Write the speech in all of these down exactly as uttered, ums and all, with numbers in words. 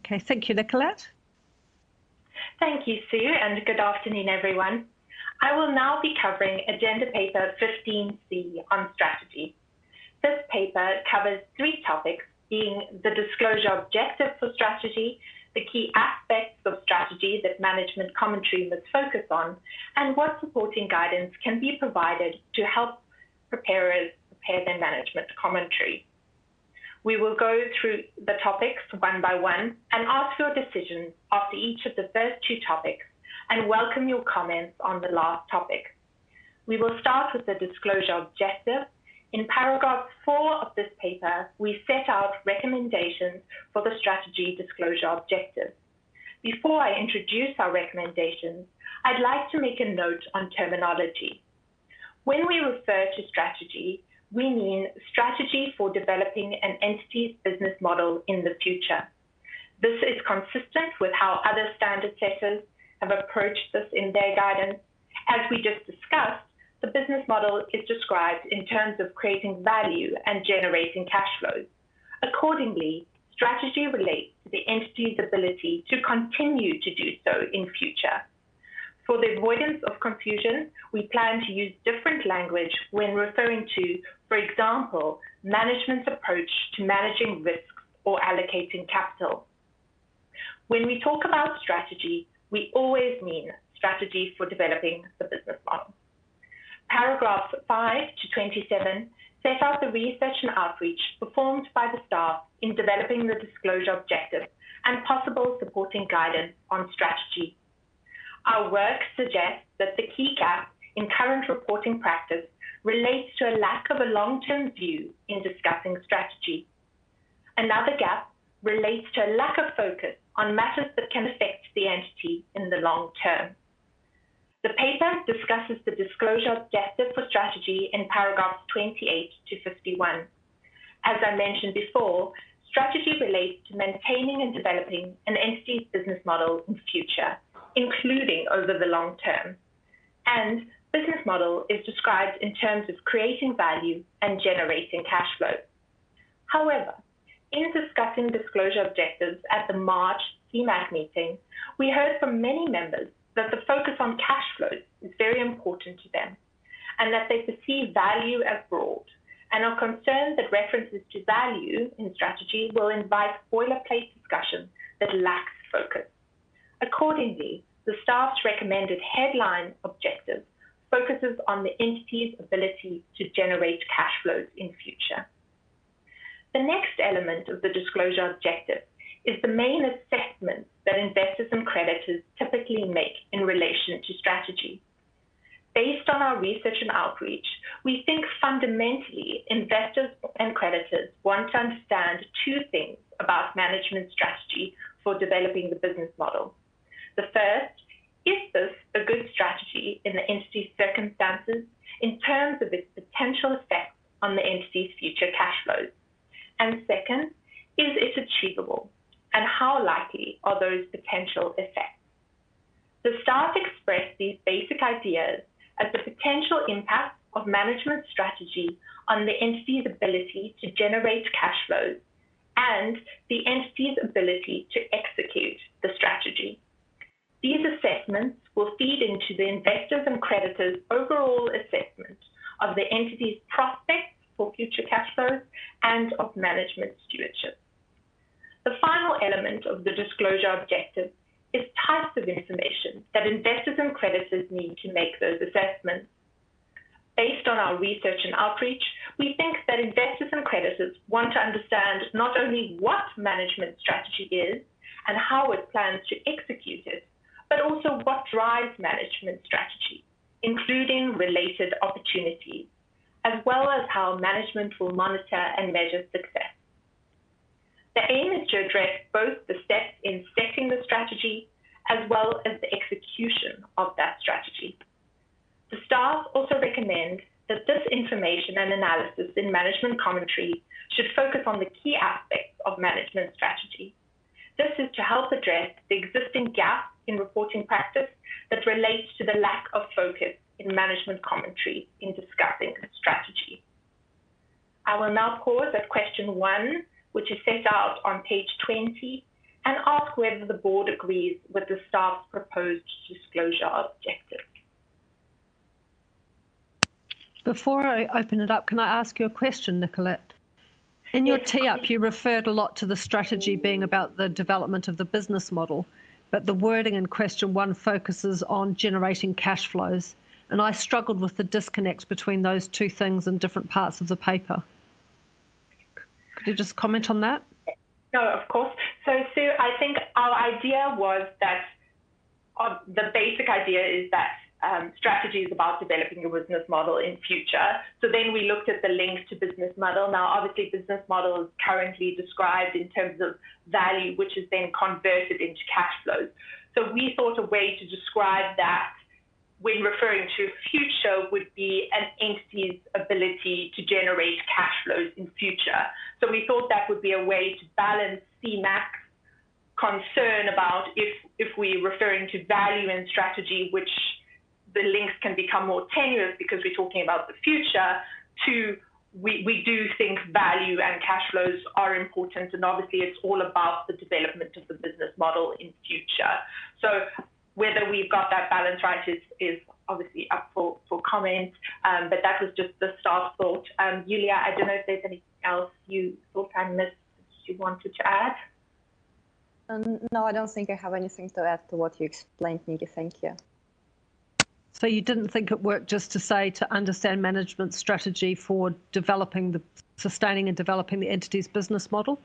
Okay, thank you, Nicolette. Thank you, Sue, and good afternoon, everyone. I will now be covering Agenda Paper fifteen C on strategy. This paper covers three topics, being the disclosure objective for strategy, the key aspects of strategy that management commentary must focus on, and what supporting guidance can be provided to help preparers prepare their management commentary. We will go through the topics one by one and ask your decisions after each of the first two topics and welcome your comments on the last topic. We will start with the disclosure objective. In paragraph four of this paper, we set out recommendations for the strategy disclosure objective. Before I introduce our recommendations, I'd like to make a note on terminology. When we refer to strategy, we mean strategy for developing an entity's business model in the future. This is consistent with how other standard setters have approached this in their guidance. As we just discussed, the business model is described in terms of creating value and generating cash flows. Accordingly, strategy relates to the entity's ability to continue to do so in future. For the avoidance of confusion, we plan to use different language when referring to, for example, management's approach to managing risks or allocating capital. When we talk about strategy, we always mean strategy for developing the business model. Paragraphs five to twenty-seven set out the research and outreach performed by the staff in developing the disclosure objective and possible supporting guidance on strategy. Our work suggests that the key gap in current reporting practice relates to a lack of a long-term view in discussing strategy. Another gap relates to a lack of focus on matters that can affect the entity in the long term. The paper discusses the disclosure objective for strategy in paragraphs twenty-eight to fifty-one. As I mentioned before, strategy relates to maintaining and developing an entity's business model in future, including over the long term. And business model is described in terms of creating value and generating cash flow. However, in discussing disclosure objectives at the March C MAC meeting, we heard from many members that the focus on cash flows is very important to them and that they perceive value as broad and are concerned that references to value in strategy will invite boilerplate discussion that lacks focus. Accordingly, the staff's recommended headline objective focuses on the entity's ability to generate cash flows in future. The next element of the disclosure objective is the main assessments that investors and creditors typically make in relation to strategy. Based on our research and outreach, we think fundamentally investors and creditors want to understand two things about management strategy for developing the business model. The first, is this a good strategy in the entity's circumstances in terms of its potential effects on the entity's future cash flows? And second, is it achievable? And how likely are those potential effects? The staff expressed these basic ideas as the potential impact of management strategy on the entity's ability to generate cash flows and the entity's ability to execute the strategy. These assessments will feed into the investors and creditors' overall assessment of the entity's prospects for future cash flows and of management stewardship. The final element of the disclosure objective is types of information that investors and creditors need to make those assessments. Based on our research and outreach, we think that investors and creditors want to understand not only what management strategy is and how it plans to execute it, but also what drives management strategy, including related opportunities, as well as how management will monitor and measure success. The aim is to address both the steps in setting the strategy as well as the execution of that strategy. The staff also recommend that this information and analysis in management commentary should focus on the key aspects of management strategy. This is to help address the existing gap in reporting practice that relates to the lack of focus in management commentary in discussing strategy. I will now pause at question one, which is set out on page twenty, and ask whether the board agrees with the staff's proposed disclosure objectives. Before I open it up, can I ask you a question, Nicolette? In your Yes, tee-up, you referred a lot to the strategy being about the development of the business model, but the wording in question one focuses on generating cash flows. And I struggled with the disconnect between those two things in different parts of the paper. Could you just comment on that? No, of course. So, Sue, I think our idea was that uh, the basic idea is that um, strategy is about developing a business model in future. So then we looked at the link to business model. Now, obviously, business model is currently described in terms of value, which is then converted into cash flows. So we thought a way to describe that when referring to future would be an entity's ability to generate cash flows in future. So we thought that would be a way to balance C MAC's concern about if, if we're referring to value and strategy, which the links can become more tenuous because we're talking about the future, to we, we do think value and cash flows are important, and obviously it's all about the development of the business model in future. So whether we've got that balance right is, is obviously up for, for comment, um, but that was just the staff thought. Um, Julia, I don't know if there's anything else you thought I missed you wanted to add? Um, no, I don't think I have anything to add to what you explained, Nikki. Thank you. So you didn't think it worked just to say to understand management strategy for developing the, sustaining and developing the entity's business model?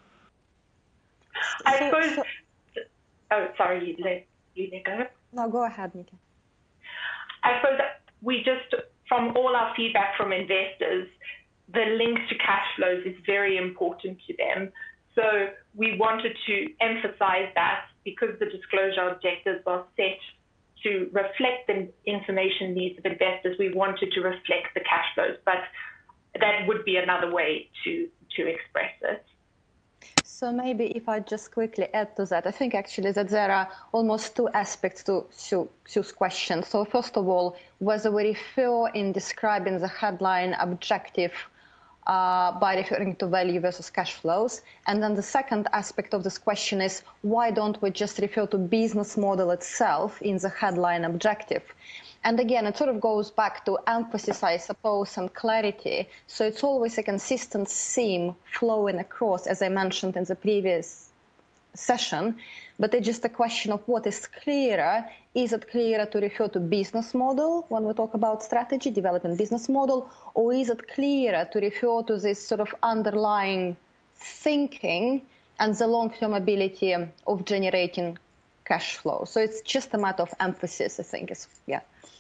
I so, suppose, so, oh, sorry, you, you go. No, go ahead, Nikki. I suppose we just, from all our feedback from investors, the link to cash flows is very important to them. So we wanted to emphasize that because the disclosure objectives are set to reflect the information needs of investors, we wanted to reflect the cash flows, but that would be another way to, to express it. So maybe if I just quickly add to that, I think actually that there are almost two aspects to Sue's question. So first of all, whether we refer in describing the headline objective Uh, by referring to value versus cash flows. And then the second aspect of this question is, why don't we just refer to business model itself in the headline objective? And again, it sort of goes back to emphasis, I suppose, and clarity. So it's always a consistent theme flowing across, as I mentioned in the previous session, but it's just a question of what is clearer. Is it clearer to refer to business model when we talk about strategy, developing business model, or is it clearer to refer to this sort of underlying thinking and the long-term ability of generating cash flow? So it's just a matter of emphasis, I think. Is, yeah.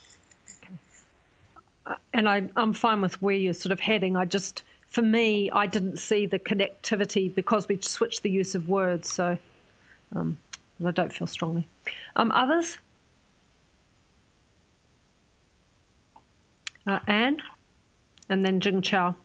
And I, I'm fine with where you're sort of heading. I just, for me, I didn't see the connectivity because we switched the use of words. So um, I don't feel strongly. Um, others? Uh, Anne, and then Jing Chao.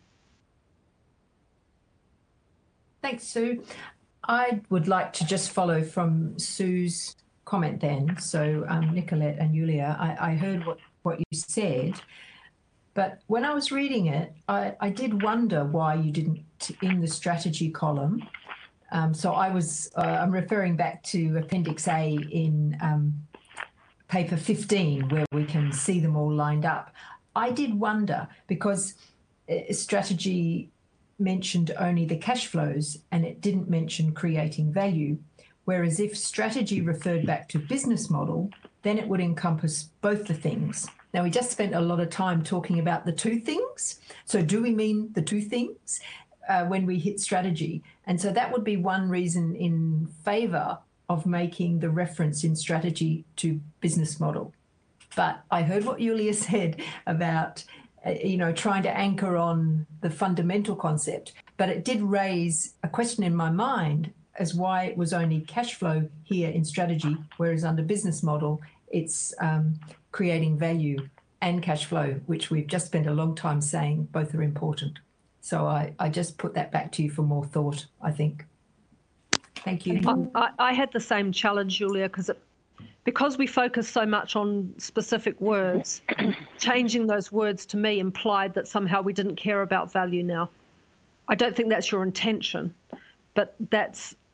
Thanks, Sue. I would like to just follow from Sue's comment then. So um, Nicolette and Julia, I, I heard what, what you said, but when I was reading it, I, I did wonder why you didn't in the strategy column. Um, so I was, uh, I'm referring back to Appendix A in um, paper fifteen, where we can see them all lined up. I did wonder because uh, strategy mentioned only the cash flows and it didn't mention creating value. Whereas if strategy referred back to business model, then it would encompass both the things. Now, we just spent a lot of time talking about the two things. So do we mean the two things uh, when we hit strategy? And so that would be one reason in favor of making the reference in strategy to business model. But I heard what Julia said about, uh, you know, trying to anchor on the fundamental concept, but it did raise a question in my mind as why it was only cash flow here in strategy, whereas under business model, it's um, creating value and cash flow, which we've just spent a long time saying both are important. So I, I just put that back to you for more thought, I think. Thank you. I, I had the same challenge, Julia, because it because we focus so much on specific words, changing those words to me implied that somehow we didn't care about value now. I don't think that's your intention, but that's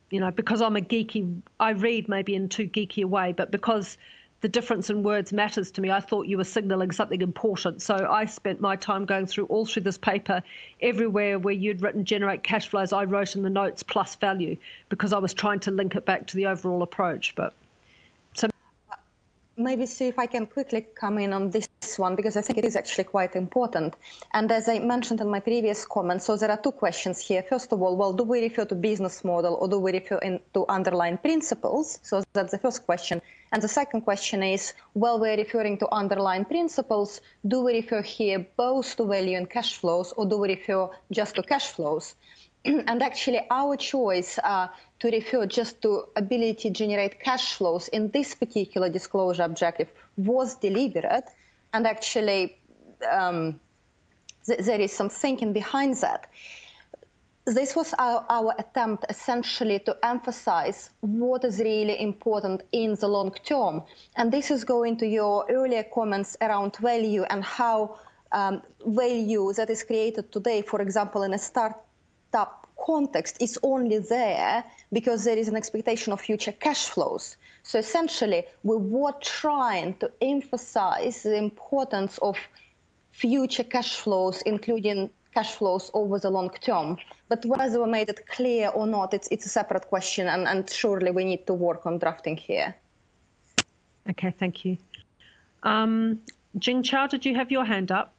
you know, because I'm a geeky, I read maybe in too geeky a way, but because the difference in words matters to me, I thought you were signaling something important. So I spent my time going through all through this paper, everywhere where you'd written generate cash flows, I wrote in the notes plus value, because I was trying to link it back to the overall approach. But so maybe see if I can quickly come in on this one, because I think it is actually quite important. And as I mentioned in my previous comment, so there are two questions here. First of all, well, do we refer to business model or do we refer in, to underlying principles? So that's the first question. And the second question is, well, we're referring to underlying principles. Do we refer here both to value and cash flows, or do we refer just to cash flows? And actually, our choice uh, to refer just to ability to generate cash flows in this particular disclosure objective was deliberate. And actually, um, th there is some thinking behind that. This was our, our attempt essentially to emphasize what is really important in the long term. And this is going to your earlier comments around value and how um, value that is created today, for example, in a startup context, is only there because there is an expectation of future cash flows. So essentially, we were trying to emphasize the importance of future cash flows, including cash flows over the long term. But whether we made it clear or not, it's, it's a separate question, and, and surely we need to work on drafting here. Okay, thank you. Um, Jing Chao, did you have your hand up?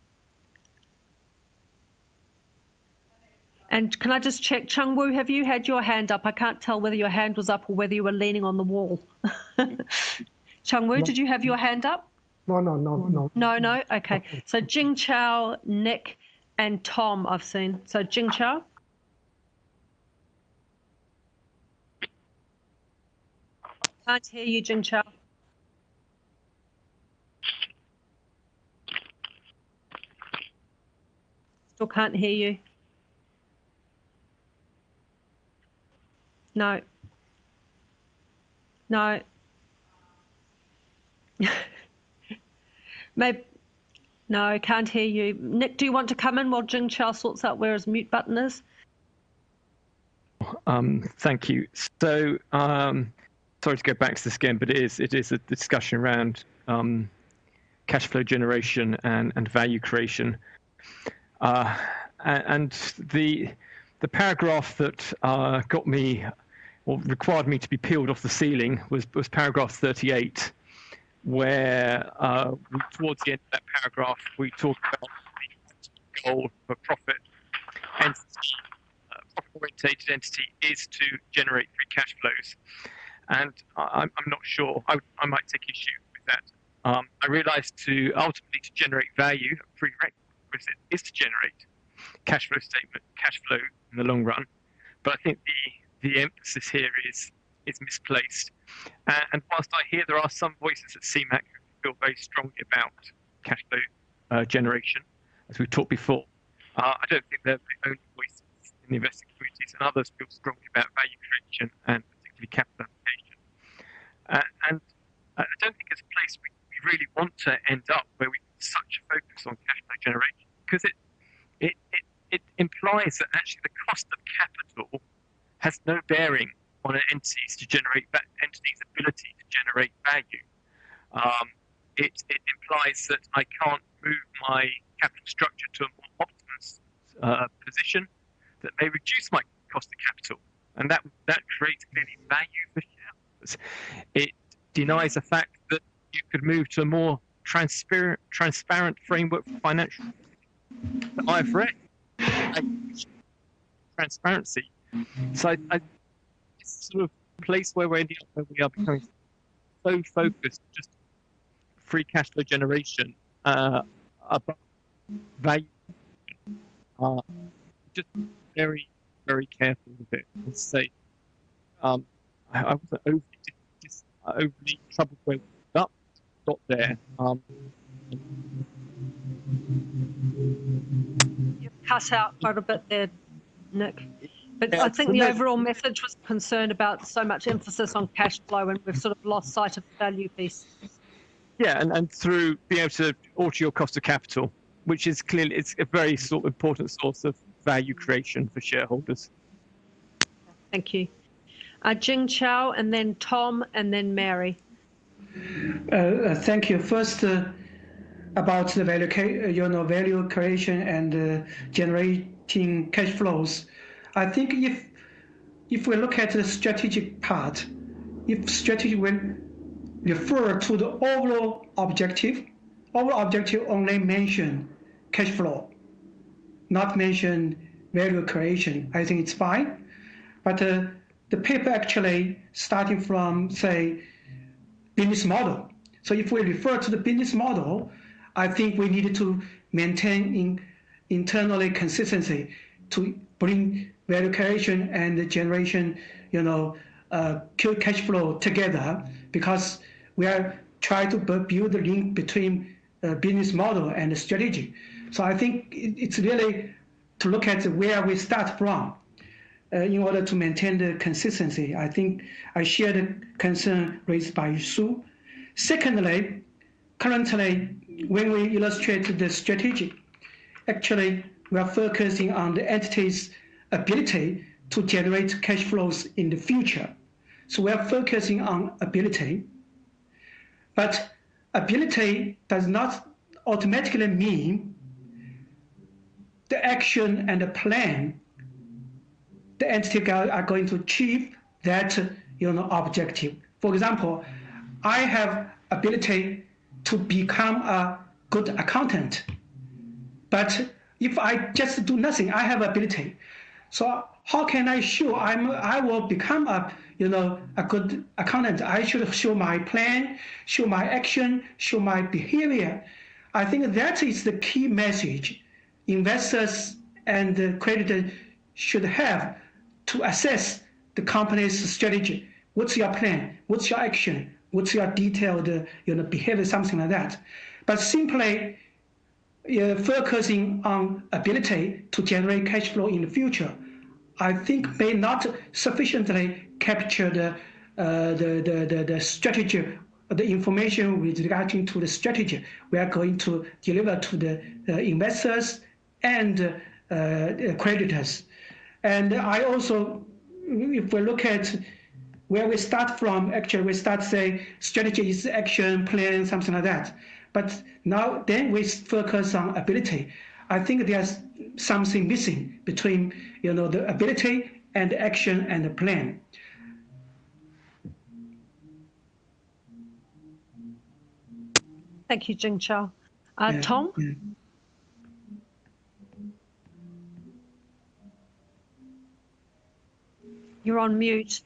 And can I just check, Chung Woo, have you had your hand up? I can't tell whether your hand was up or whether you were leaning on the wall. Chung Woo, no. Did you have your hand up? No, no, no, no. No, no? Okay. So Jing Chao, Nick, and Tom I've seen. So Jing Chao. Can't hear you, Jing Chao. Still can't hear you. No. No. Maybe. No, can't hear you. Nick, do you want to come in while Jing Chao sorts out where his mute button is? Um, thank you. So, um, sorry to go back to this again, but it is it is a discussion around um, cash flow generation and and value creation. Uh, and the the paragraph that uh, got me, or required me to be peeled off the ceiling, was was paragraph thirty-eight. Where uh, we, towards the end of that paragraph, we talk about the goal of a profit entity, uh, profit-orientated entity is to generate free cash flows. And I, I'm not sure, I, I might take issue with that. Um, I realize to ultimately to generate value, a prerequisite is to generate cash flow statement, cash flow in the long run. But I think the, the emphasis here is is misplaced. Uh, and whilst I hear there are some voices at C MAC who feel very strongly about cash flow uh, generation, as we talked before, uh, I don't think they're the only voices in the investing communities, and others feel strongly about value creation and particularly capital allocation. Uh, and I don't think it's a place we, we really want to end up where we put such a focus on cash flow generation, because it, it, it, it implies that actually the cost of capital has no bearing on an entity's to generate that entity's ability to generate value. Um, it, it implies that I can't move my capital structure to a more optimum uh, position that may reduce my cost of capital, and that that creates clearly value for shareholders. It denies the fact that you could move to a more transparent transparent framework for financial. The I F R S transparency. So I. I sort of place where we're ending up, where we are becoming so focused just free cash flow generation uh, above value. Uh, just very, very careful with it. Let's say um, I, I wasn't overly, just, uh, overly troubled where we got, got there. Um, You've cut out quite a bit there, Nick. But Yeah, I think the overall message was concerned about so much emphasis on cash flow, and we've sort of lost sight of the value piece. Yeah, and, and through being able to alter your cost of capital, which is clearly it's a very sort of important source of value creation for shareholders. Thank you. Uh, Jing Chao, and then Tom, and then Mary. Uh, thank you. First, uh, about the value, you know, value creation and uh, generating cash flows. I think if if we look at the strategic part, if strategy will refer to the overall objective, overall objective only mention cash flow, not mention value creation. I think it's fine. But uh, the paper actually starting from, say, business model. So if we refer to the business model, I think we need to maintain in, internally consistency to bring value creation and the generation, you know, uh, cash flow together, because we are trying to build the link between uh, business model and the strategy. So I think it's really to look at where we start from uh, in order to maintain the consistency. I think I share the concern raised by Sue. Secondly, currently, when we illustrate the strategy, actually, we are focusing on the entity's ability to generate cash flows in the future. So we are focusing on ability, but ability does not automatically mean the action and the plan the entity are going to achieve that, you know, objective. For example, I have ability to become a good accountant, but if I just do nothing, I have ability. So how can I show I'm I will become a you know a good accountant? I should show my plan, show my action, show my behavior. I think that is the key message investors and creditors should have to assess the company's strategy. What's your plan? What's your action? What's your detailed you know behavior? Something like that. But simply uh, focusing on ability to generate cash flow in the future, I think may not sufficiently capture the uh, the, the, the the strategy, the information with regarding to the strategy we are going to deliver to the uh, investors and uh, creditors. And I also, if we look at where we start from, actually we start say strategy is action, plan, something like that. But now then we focus on ability. I think there's something missing between you know the ability and the action and the plan. Thank you, Jing Chao. Uh, Yeah, Tom? yeah. You're on mute.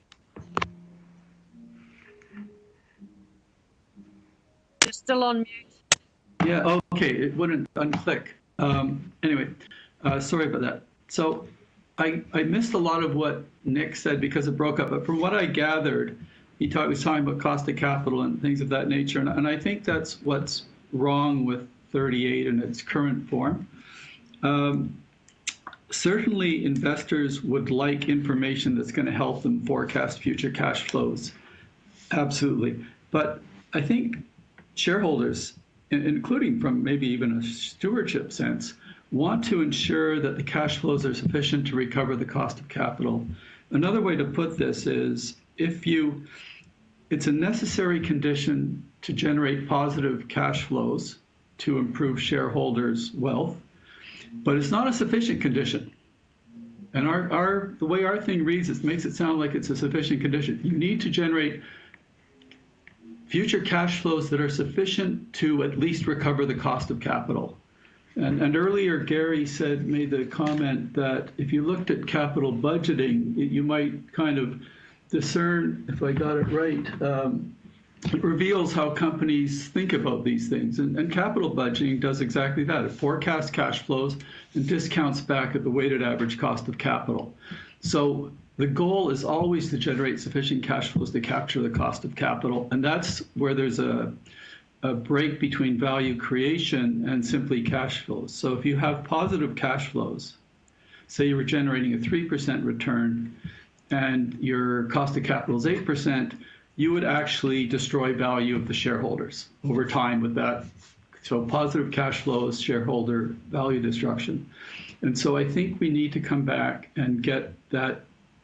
You're still on mute. Yeah, okay, it wouldn't unclick. Um, anyway, uh, sorry about that. So I, I missed a lot of what Nick said because it broke up, but from what I gathered, he talk, was talking about cost of capital and things of that nature, and, and I think that's what's wrong with thirty-eight in its current form. Um, certainly investors would like information that's going to help them forecast future cash flows, absolutely. But I think shareholders, including from maybe even a stewardship sense, want to ensure that the cash flows are sufficient to recover the cost of capital. Another way to put this is if you, it's a necessary condition to generate positive cash flows to improve shareholders' wealth, but it's not a sufficient condition. And our, our the way our thing reads, it makes it sound like it's a sufficient condition. You need to generate future cash flows that are sufficient to at least recover the cost of capital. And, and earlier, Gary said, made the comment that if you looked at capital budgeting, it, you might kind of discern, if I got it right, um, it reveals how companies think about these things. And, and capital budgeting does exactly that. It forecasts cash flows and discounts back at the weighted average cost of capital. So the goal is always to generate sufficient cash flows to capture the cost of capital. And that's where there's a, a break between value creation and simply cash flows. So if you have positive cash flows, say you were generating a three percent return and your cost of capital is eight percent, you would actually destroy value of the shareholders over time with that. So positive cash flows, shareholder value destruction. And so I think we need to come back and get that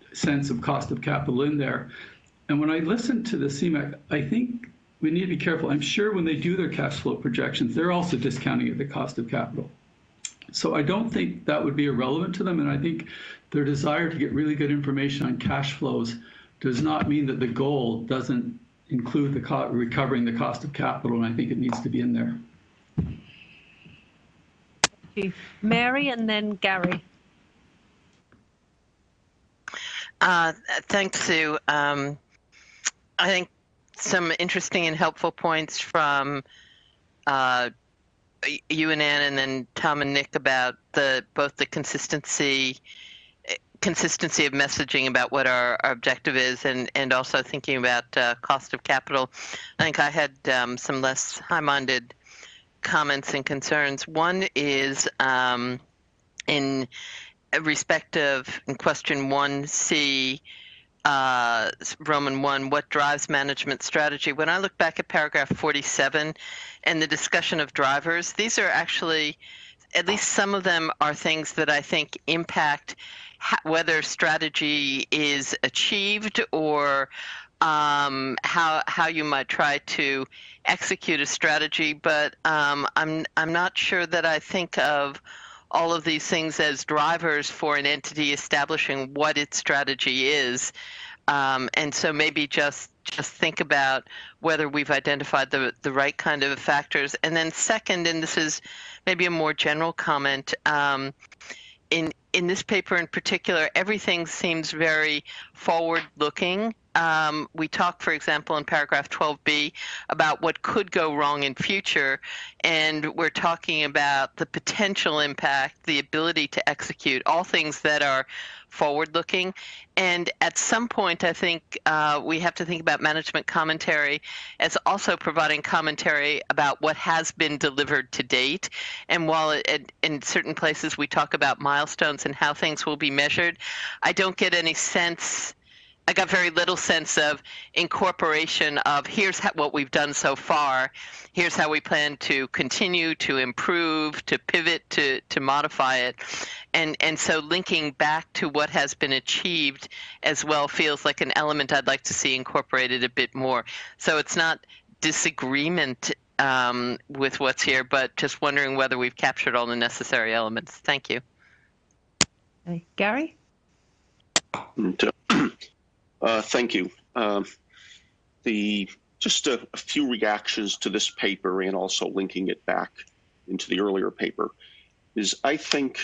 sense of cost of capital in there. And when I listen to the C MAC, I think we need to be careful. I'm sure when they do their cash flow projections, they're also discounting at the cost of capital. So I don't think that would be irrelevant to them. And I think their desire to get really good information on cash flows does not mean that the goal doesn't include the co- recovering the cost of capital. And I think it needs to be in there. Thank you. Mary and then Gary. Uh, thanks, Sue. Um, I think some interesting and helpful points from uh, you and Ann, and then Tom and Nick, about the both the consistency consistency of messaging about what our, our objective is, and and also thinking about uh, cost of capital. I think I had um, some less high-minded comments and concerns. One is um, in respect of in question one C, uh, Roman one, what drives management strategy? When I look back at paragraph forty-seven and the discussion of drivers, these are actually, at least some of them are things that I think impact ha- whether strategy is achieved, or um, how how you might try to execute a strategy. But um, I'm I'm not sure that I think of all of these things as drivers for an entity establishing what its strategy is. Um, and so maybe just just think about whether we've identified the the right kind of factors. And then second, and this is maybe a more general comment, um, in in this paper in particular, everything seems very forward-looking. Um, we talk, for example, in paragraph twelve B about what could go wrong in future, and we're talking about the potential impact, the ability to execute, all things that are forward-looking. And at some point, I think uh, we have to think about management commentary as also providing commentary about what has been delivered to date. And while it, in certain places we talk about milestones and how things will be measured, I don't get any sense I got very little sense of incorporation of here's how, what we've done so far, here's how we plan to continue to improve, to pivot, to to modify it. And and so linking back to what has been achieved as well feels like an element I'd like to see incorporated a bit more. So it's not disagreement um, with what's here, but just wondering whether we've captured all the necessary elements. Thank you. Okay. Gary? And, uh, Uh, thank you. Um, the just a, a few reactions to this paper, and also linking it back into the earlier paper, is I think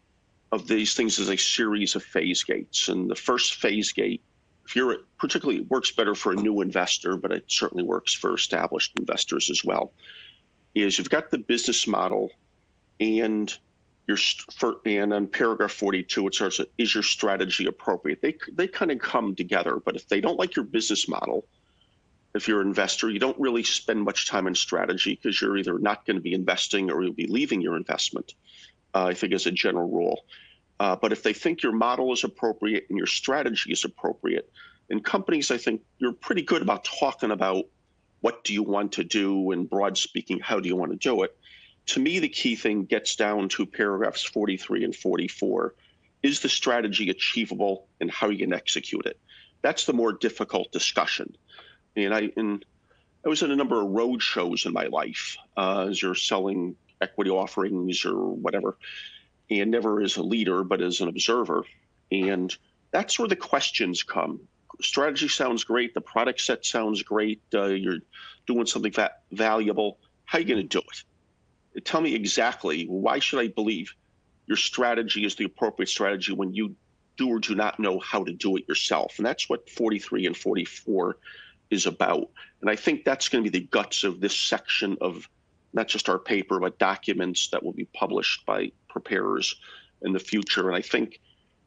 of these things as a series of phase gates. And the first phase gate, if you're particularly, it works better for a new investor, but it certainly works for established investors as well, is you've got the business model, and Your, for, and on paragraph forty-two, it starts, is your strategy appropriate? They, they kind of come together, but if they don't like your business model, if you're an investor, you don't really spend much time on strategy, because you're either not going to be investing or you'll be leaving your investment, uh, I think, as a general rule. Uh, but if they think your model is appropriate and your strategy is appropriate, in companies, I think you're pretty good about talking about what do you want to do, and broad speaking, how do you want to do it? To me, the key thing gets down to paragraphs forty-three and forty-four. Is the strategy achievable, and how are you going to execute it? That's the more difficult discussion. And I, and I was in a number of road shows in my life, uh, as you're selling equity offerings or whatever, and never as a leader, but as an observer. And that's where the questions come. Strategy sounds great. The product set sounds great. Uh, you're doing something va- valuable. How are you going to do it? Tell me exactly, why should I believe your strategy is the appropriate strategy when you do or do not know how to do it yourself? And that's what forty-three and forty-four is about. And I think that's going to be the guts of this section of not just our paper, but documents that will be published by preparers in the future. And I think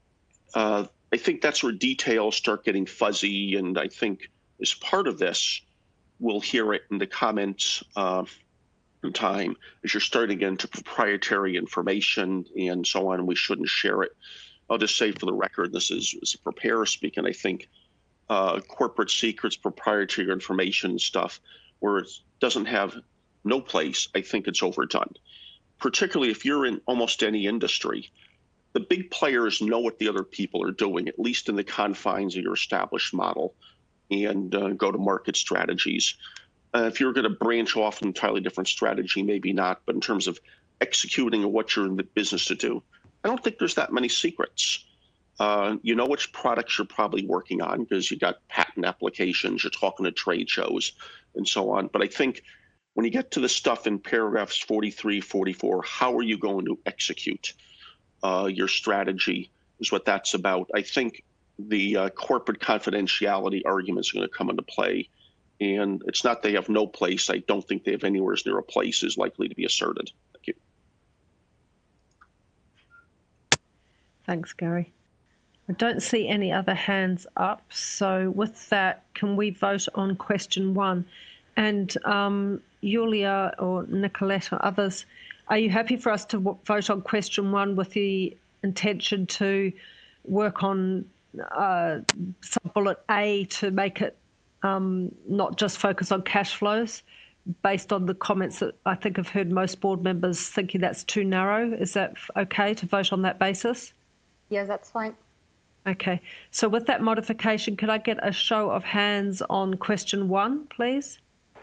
uh, I think that's where details start getting fuzzy. And I think as part of this, we'll hear it in the comments uh, in time as you're starting to get into proprietary information and so on. We shouldn't share it. I'll just say for the record, this is, is a preparer speaking. I think uh, corporate secrets, proprietary information stuff, where it doesn't have no place, I think it's overdone. Particularly if you're in almost any industry, the big players know what the other people are doing, at least in the confines of your established model and uh, go-to-market strategies. Uh, if you're going to branch off an entirely different strategy, maybe not, but in terms of executing what you're in the business to do, I don't think there's that many secrets. Uh, you know which products you're probably working on because you got patent applications, you're talking to trade shows, and so on. But I think when you get to the stuff in paragraphs forty-three, forty-four, how are you going to execute uh, your strategy is what that's about. I think the uh, corporate confidentiality arguments are going to come into play. And it's not they have no place. I don't think they have anywhere near a place is likely to be asserted. Thank you. Thanks, Gary. I don't see any other hands up. So with that, can we vote on question one? And um, Yulia or Nicolette or others, are you happy for us to w- vote on question one with the intention to work on uh, sub-bullet A to make it um, not just focus on cash flows, based on the comments that I think I've heard most board members thinking that's too narrow? Is that okay to vote on that basis? Yes, that's fine. Okay, so with that modification, could I get a show of hands on question one, please?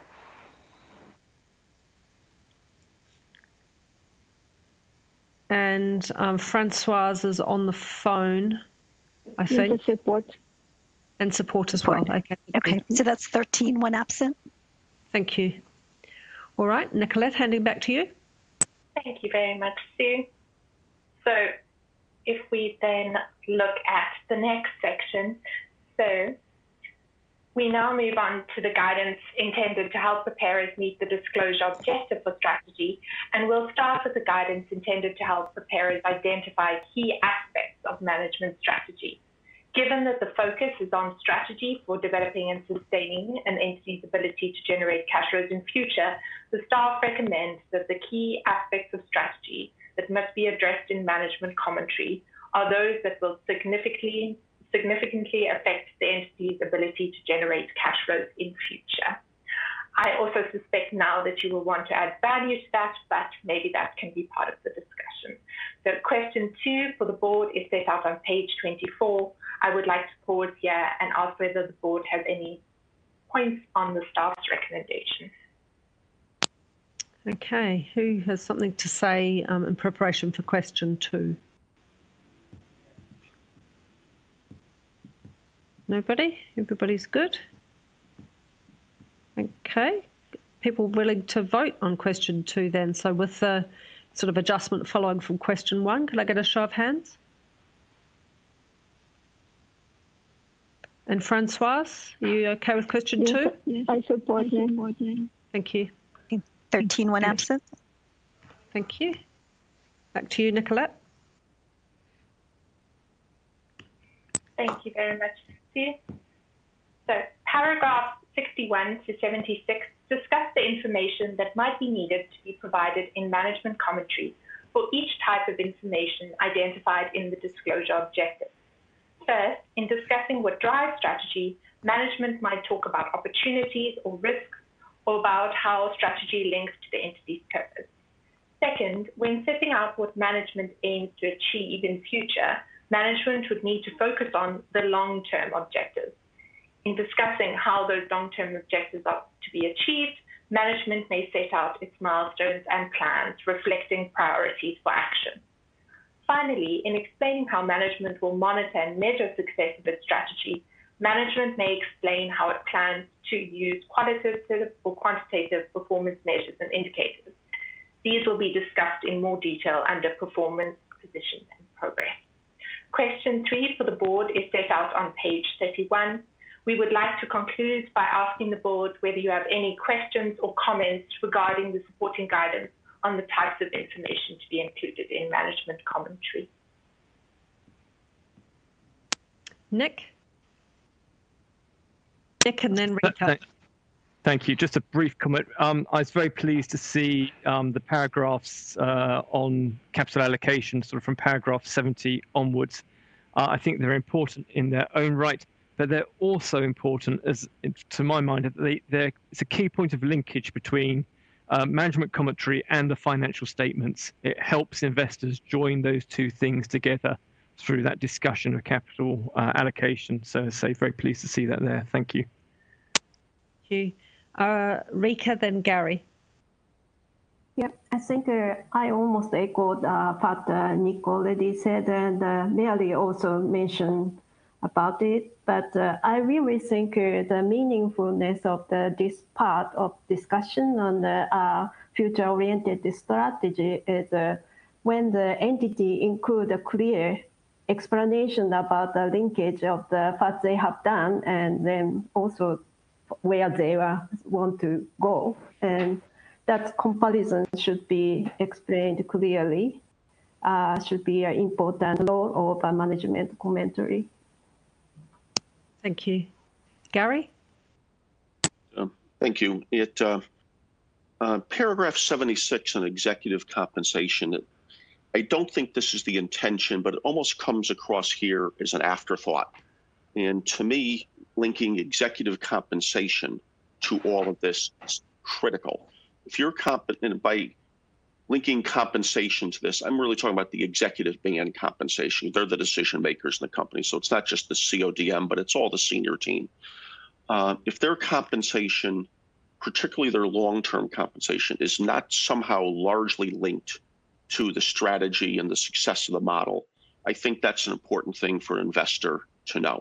And um, Francoise is on the phone, I think. Yes, support. And support as Support. well. Okay. Okay, so that's thirteen, one absent. Thank you. All right, Nicolette, handing back to you. Thank you very much, Sue. So if we then look at the next section, so we now move on to the guidance intended to help preparers meet the disclosure objective for strategy, and we'll start with the guidance intended to help preparers identify key aspects of management strategy. Given that the focus is on strategy for developing and sustaining an entity's ability to generate cash flows in future, the staff recommends that the key aspects of strategy that must be addressed in management commentary are those that will significantly significantly affect the entity's ability to generate cash flows in future. I also suspect now that you will want to add value to that, but maybe that can be part of the discussion. So question two for the board is set out on page twenty-four. I would like to pause here and ask whether the board has any points on the staff's recommendation. Okay, who has something to say um, in preparation for question two? Nobody? Everybody's good? Okay. People willing to vote on question two then. So with the sort of adjustment following from question one, can I get a show of hands? And Francoise, are you okay with question Yes, two? yes, I support them. Thank you. thirteen, one absent. Thank you. Back to you, Nicolette. Thank you very much, Sue. So paragraph sixty-one to seventy-six discuss the information that might be needed to be provided in management commentary for each type of information identified in the disclosure objective. First, in discussing what drives strategy, management might talk about opportunities or risks, or about how strategy links to the entity's purpose. Second, when setting out what management aims to achieve in future, management would need to focus on the long-term objectives. In discussing how those long-term objectives are to be achieved, management may set out its milestones and plans, reflecting priorities for action. Finally, in explaining how management will monitor and measure success of its strategy, management may explain how it plans to use qualitative or quantitative performance measures and indicators. These will be discussed in more detail under performance, position, and progress. Question three for the board is set out on page thirty-one. We would like to conclude by asking the board whether you have any questions or comments regarding the supporting guidance on the types of information to be included in management commentary. Nick? Nick and then Rita. Thank you. Just a brief comment. Um, I was very pleased to see um, the paragraphs uh, on capital allocation, sort of from paragraph seventy onwards. Uh, I think they're important in their own right, but they're also important, as to my mind, they, they're, it's a key point of linkage between uh, management commentary and the financial statements. It helps investors join those two things together through that discussion of capital uh, allocation. So I say very pleased to see that there. Thank you. Thank you. Uh, Rika, then Gary. Yeah, I think uh, I almost echoed uh, what uh, Nick already said, and uh, Mary also mentioned about it. But uh, I really think uh, the meaningfulness of the, this part of discussion on the uh, future-oriented strategy is uh, when the entity include a clear explanation about the linkage of the what they have done, and then also where they uh, want to go. And that comparison should be explained clearly, uh, should be an important role of a management commentary. Thank you. Gary? Um, thank you. It uh, uh, paragraph seventy-six on executive compensation, it, I don't think this is the intention, but it almost comes across here as an afterthought. And to me, linking executive compensation to all of this is critical. If you're competent by linking compensation to this, I'm really talking about the executive band compensation. They're the decision makers in the company. So it's not just the C O D M, but it's all the senior team. Uh, if their compensation, particularly their long-term compensation, is not somehow largely linked to the strategy and the success of the model, I think that's an important thing for an investor to know.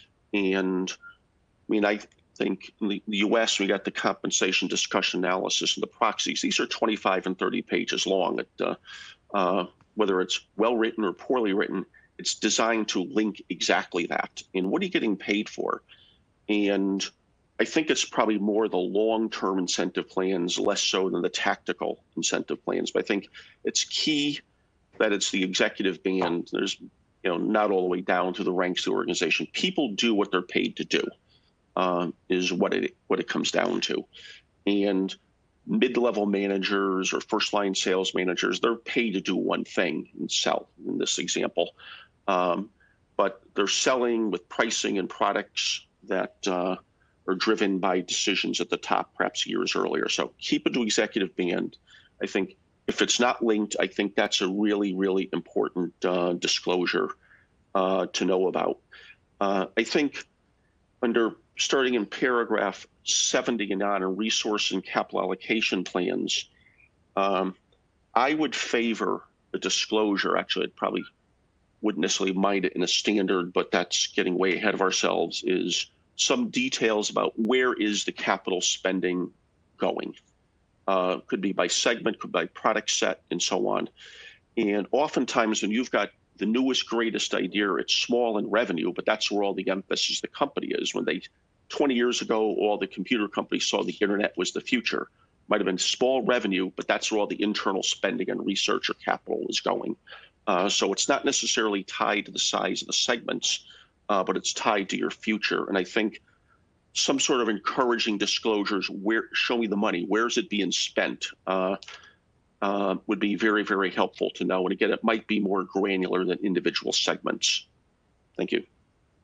And I mean, I think in the U S, we got the compensation discussion analysis and the proxies. These are twenty-five and thirty pages long. It, uh, uh, whether it's well written or poorly written, it's designed to link exactly that. And what are you getting paid for? And I think it's probably more the long-term incentive plans, less so than the tactical incentive plans. But I think it's key that it's the executive band. There's, you know, not all the way down to the ranks of the organization. People do what they're paid to do. Uh, is what it what it comes down to. And mid-level managers or first-line sales managers, they're paid to do one thing and sell, in this example. Um, but they're selling with pricing and products that uh, are driven by decisions at the top, perhaps years earlier. So keep it to executive band. I think if it's not linked, I think that's a really, really important uh, disclosure uh, to know about. Uh, I think under starting in paragraph seventy and on, in resource and capital allocation plans, um, I would favor a disclosure. Actually, I probably wouldn't necessarily mind it in a standard, but that's getting way ahead of ourselves, is some details about where is the capital spending going. Uh, could be by segment, could be by product set, and so on. And oftentimes when you've got the newest, greatest idea, it's small in revenue, but that's where all the emphasis of the company is. When they, twenty years ago, all the computer companies saw the internet was the future. Might have been small revenue, but that's where all the internal spending and research or capital is going. Uh, so it's not necessarily tied to the size of the segments, uh, but it's tied to your future. And I think some sort of encouraging disclosures, where, show me the money, where is it being spent, uh, uh, would be very, very helpful to know. And again, it might be more granular than individual segments. Thank you.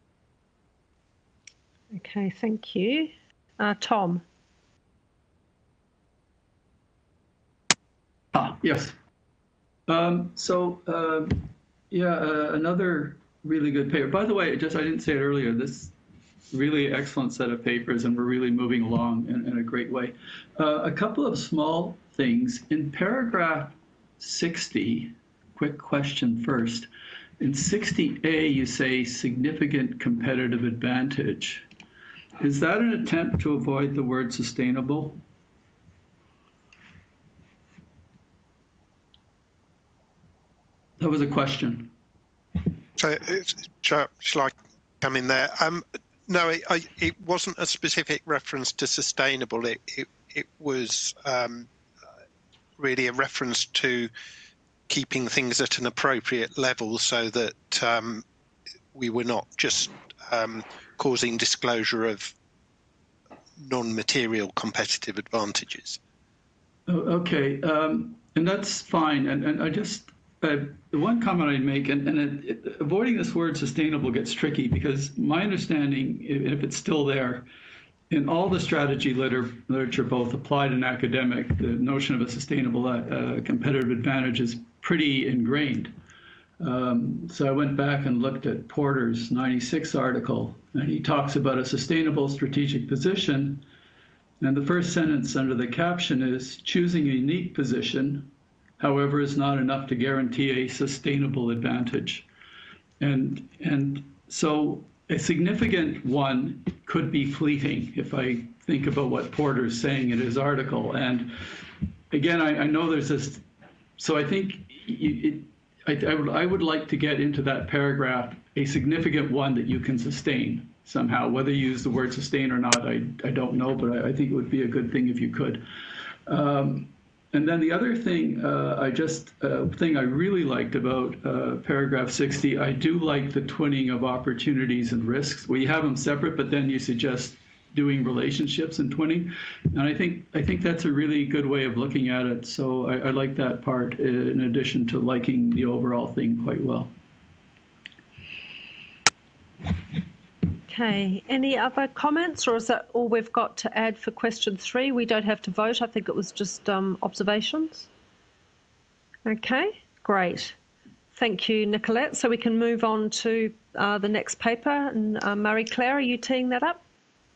Okay, thank you. Uh, Tom. Ah, yes. Um, so, um, yeah, uh, another really good paper. By the way, just I didn't say it earlier, this really excellent set of papers, and we're really moving along in, in a great way. Uh, a couple of small things. In paragraph sixty, quick question first. In sixty A, you say significant competitive advantage. Is that an attempt to avoid the word sustainable? That was a question. So, shall I come in there? Um, no, it, I, it wasn't a specific reference to sustainable. It it, it was um, really a reference to keeping things at an appropriate level, so that um, we were not just um, causing disclosure of non-material competitive advantages. Oh, okay, um, and that's fine. And, and I just. Uh, the one comment I'd make, and, and it, it, avoiding this word sustainable gets tricky, because my understanding, if, if it's still there, in all the strategy liter literature, both applied and academic, the notion of a sustainable uh, competitive advantage is pretty ingrained. Um, so I went back and looked at Porter's ninety-six article, and he talks about a sustainable strategic position. And the first sentence under the caption is, choosing a unique position, however, is not enough to guarantee a sustainable advantage. And, and so a significant one could be fleeting, if I think about what Porter's saying in his article. And again, I, I know there's this, so I think it, I, I, would, I would like to get into that paragraph, a significant one that you can sustain somehow. Whether you use the word sustain or not, I, I don't know, but I, I think it would be a good thing if you could. Um, and then the other thing, uh, I just, uh, thing I really liked about uh, paragraph sixty, I do like the twinning of opportunities and risks, where you have them separate, but then you suggest doing relationships and twinning. And I think I think that's a really good way of looking at it. So I, I like that part in addition to liking the overall thing quite well. Okay, any other comments, or is that all we've got to add for question three? We don't have to vote. I think it was just um, observations. Okay, great. Thank you, Nicolette. So we can move on to uh, the next paper. And uh, Marie-Claire, are you teeing that up?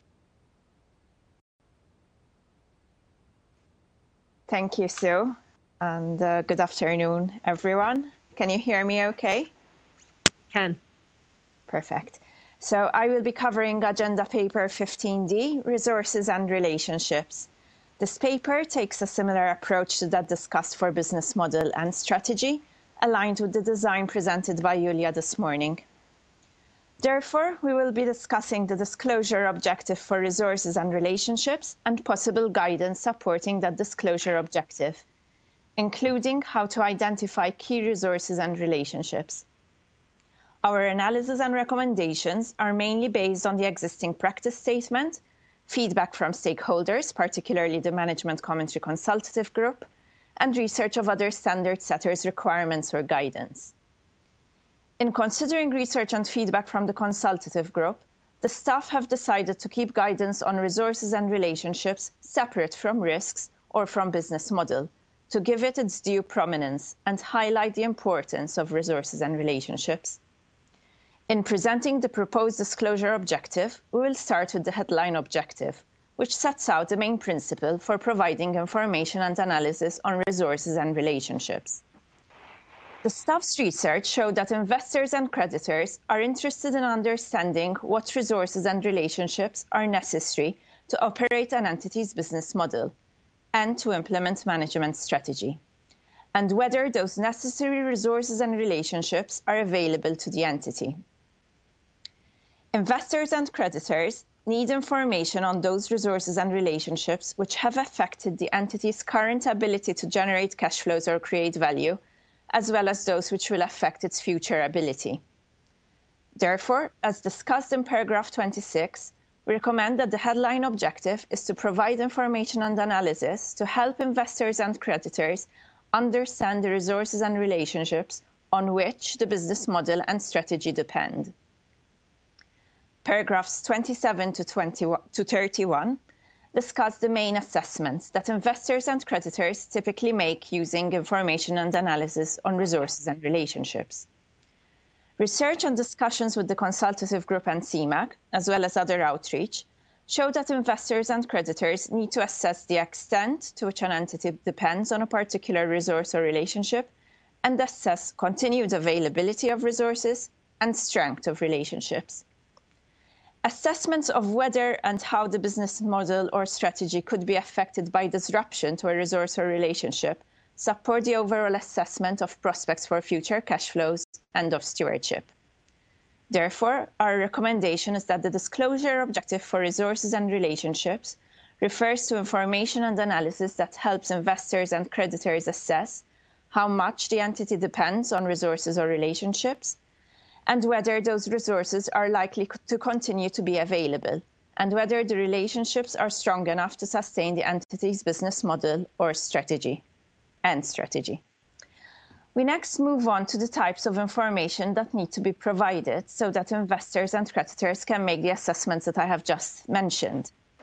Thank you, Sue, and uh, good afternoon, everyone. Can you hear me okay? Can. Perfect. So I will be covering agenda paper fifteen D, Resources and Relationships. This paper takes a similar approach to that discussed for business model and strategy, aligned with the design presented by Julia this morning. Therefore, we will be discussing the disclosure objective for resources and relationships and possible guidance supporting that disclosure objective, including how to identify key resources and relationships. Our analysis and recommendations are mainly based on the existing practice statement, feedback from stakeholders, particularly the Management Commentary Consultative Group, and research of other standard setters' requirements or guidance. In considering research and feedback from the consultative group, the staff have decided to keep guidance on resources and relationships separate from risks or from business model, to give it its due prominence and highlight the importance of resources and relationships. In presenting the proposed disclosure objective, we will start with the headline objective, which sets out the main principle for providing information and analysis on resources and relationships. The staff's research showed that investors and creditors are interested in understanding what resources and relationships are necessary to operate an entity's business model and to implement management strategy, and whether those necessary resources and relationships are available to the entity. Investors and creditors need information on those resources and relationships which have affected the entity's current ability to generate cash flows or create value, as well as those which will affect its future ability. Therefore, as discussed in paragraph twenty-six, we recommend that the headline objective is to provide information and analysis to help investors and creditors understand the resources and relationships on which the business model and strategy depend. Paragraphs twenty-seven to thirty-one discuss the main assessments that investors and creditors typically make using information and analysis on resources and relationships. Research and discussions with the consultative group and C M A C, as well as other outreach, show that investors and creditors need to assess the extent to which an entity depends on a particular resource or relationship and assess continued availability of resources and strength of relationships. Assessments of whether and how the business model or strategy could be affected by disruption to a resource or relationship support the overall assessment of prospects for future cash flows and of stewardship. Therefore, our recommendation is that the disclosure objective for resources and relationships refers to information and analysis that helps investors and creditors assess how much the entity depends on resources or relationships, and whether those resources are likely to continue to be available, and whether the relationships are strong enough to sustain the entity's business model or strategy and strategy. We next move on to the types of information that need to be provided so that investors and creditors can make the assessments that I have just mentioned.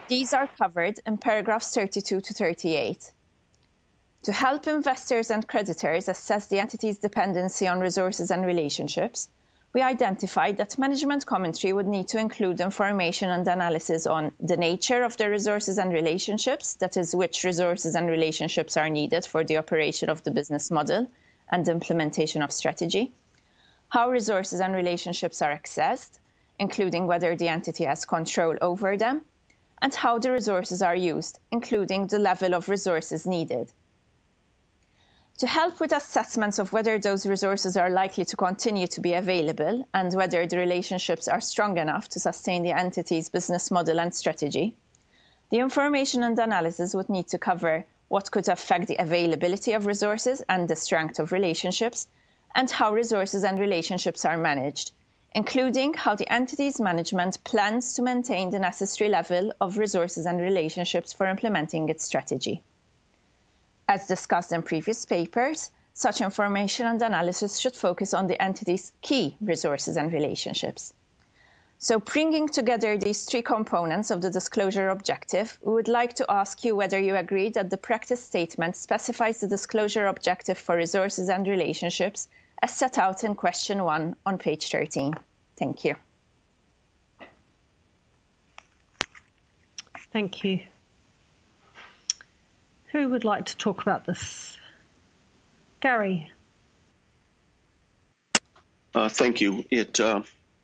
These are covered in paragraphs thirty-two to thirty-eight. To help investors and creditors assess the entity's dependency on resources and relationships, we identified that management commentary would need to include information and analysis on the nature of the resources and relationships, that is, which resources and relationships are needed for the operation of the business model and the implementation of strategy, how resources and relationships are accessed, including whether the entity has control over them, and how the resources are used, including the level of resources needed. To help with assessments of whether those resources are likely to continue to be available and whether the relationships are strong enough to sustain the entity's business model and strategy, the information and analysis would need to cover what could affect the availability of resources and the strength of relationships, and how resources and relationships are managed, including how the entity's management plans to maintain the necessary level of resources and relationships for implementing its strategy. As discussed in previous papers, such information and analysis should focus on the entity's key resources and relationships. So bringing together these three components of the disclosure objective, we would like to ask you whether you agree that the practice statement specifies the disclosure objective for resources and relationships as set out in question one on page thirteen. Thank you. Thank you. Who would like to talk about this? Gary. Uh, thank you. It uh,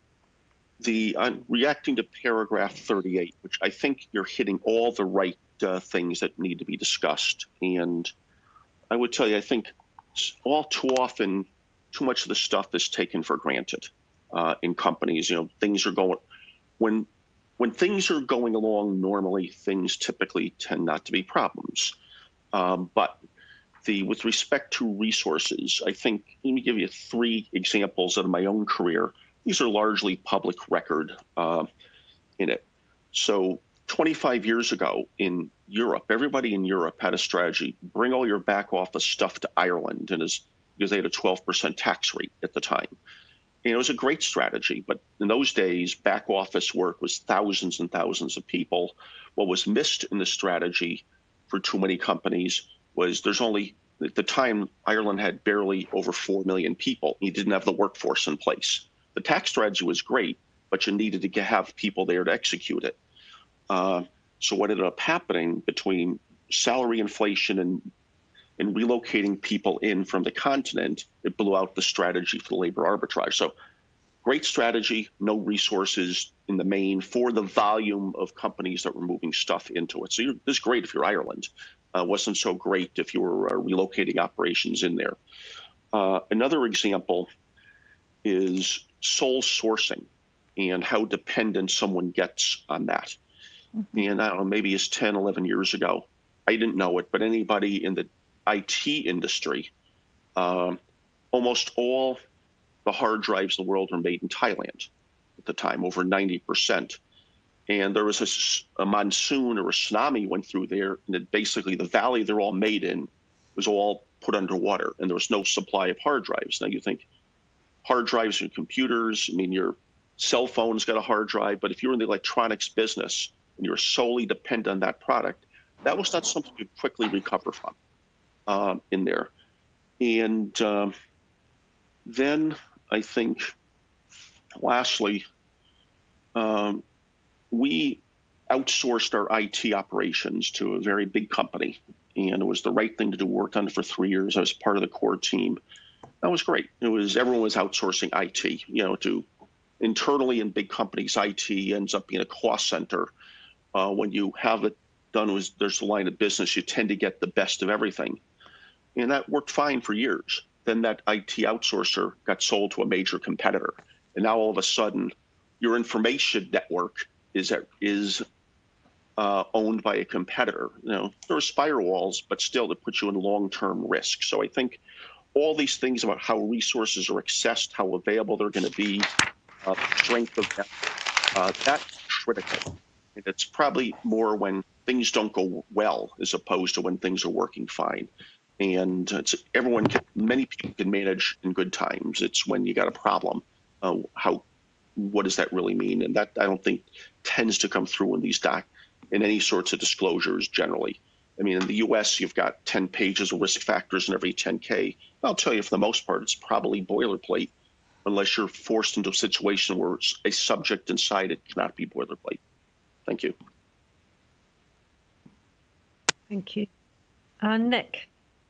the I'm reacting to paragraph thirty-eight, which I think you're hitting all the right uh, things that need to be discussed. And I would tell you, I think all too often, too much of the stuff is taken for granted uh, in companies. You know, things are going when when things are going along normally, things typically tend not to be problems. Um, but the with respect to resources, I think, let me give you three examples out of my own career. These are largely public record uh, in it. So twenty-five years ago in Europe, everybody in Europe had a strategy: bring all your back office stuff to Ireland, and as because they had a twelve percent tax rate at the time. And it was a great strategy, but in those days, back office work was thousands and thousands of people. What was missed in the strategy for too many companies was there's only, at the time, Ireland had barely over four million people. You didn't have the workforce in place. The tax strategy was great, but you needed to have people there to execute it. Uh, so what ended up happening between salary inflation and, and relocating people in from the continent, it blew out the strategy for the labor arbitrage. So great strategy, no resources in the main for the volume of companies that were moving stuff into it. So you're, this is great if you're Ireland. Uh, wasn't so great if you were uh, relocating operations in there. Uh, another example is sole sourcing and how dependent someone gets on that. Mm-hmm. And I don't know, maybe it's ten, eleven years ago. I didn't know it, but anybody in the I T industry, um, almost all the hard drives in the world were made in Thailand at the time, over ninety percent. And there was a, a monsoon or a tsunami went through there, and it basically the valley they're all made in was all put underwater, and there was no supply of hard drives. Now you think hard drives and computers, I mean, your cell phone's got a hard drive, but if you're in the electronics business and you're solely dependent on that product, that was not something you quickly recover from um, in there. And um, then I think, lastly, um, we outsourced our I T operations to a very big company, and it was the right thing to do. Worked on it for three years. I was part of the core team. That was great. It was everyone was outsourcing I T. You know, to internally in big companies, I T ends up being a cost center. Uh, when you have it done, was there's a line of business, you tend to get the best of everything, and that worked fine for years. Then that I T outsourcer got sold to a major competitor, and now all of a sudden, your information network is at, is uh, owned by a competitor. You know, there are firewalls, but still, it puts you in long-term risk. So I think all these things about how resources are accessed, how available they're going to be, uh, strength of them, uh, that's critical. And it's probably more when things don't go well as opposed to when things are working fine. And it's, everyone can, many people can manage in good times. It's when you got a problem, uh, how, what does that really mean? And that I don't think tends to come through in these doc, in any sorts of disclosures generally. I mean, in the U S, you've got ten pages of risk factors in every ten K. I'll tell you, for the most part, it's probably boilerplate, unless you're forced into a situation where a subject inside it cannot be boilerplate. Thank you. Thank you. Uh, Nick.